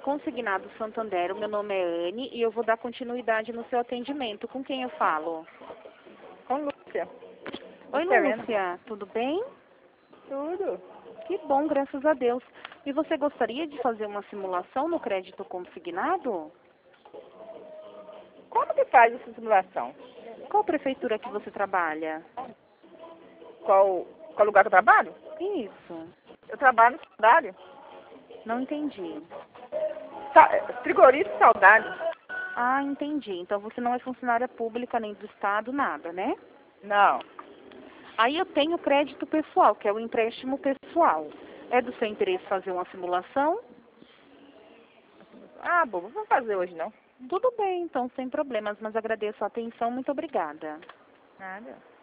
Consignado Santander, o meu nome é Anne e eu vou dar continuidade no seu atendimento. Com quem eu falo? Com Lúcia. Oi, Serena. Lúcia, tudo bem? Tudo. Que bom, graças a Deus. E você gostaria de fazer uma simulação no crédito consignado? Como que faz essa simulação? Qual prefeitura que você trabalha? Qual lugar que eu trabalho? Isso, Eu trabalho no Saudade. não entendi. Frigorífico Saudade. Ah, entendi. Então você não é funcionária pública nem do Estado, nada, né? Não. Aí eu tenho crédito pessoal, que é o empréstimo pessoal. É do seu interesse fazer uma simulação? Ah, boba, não vou fazer hoje não. Tudo bem, então, sem problemas, mas agradeço a atenção. Muito obrigada. Nada.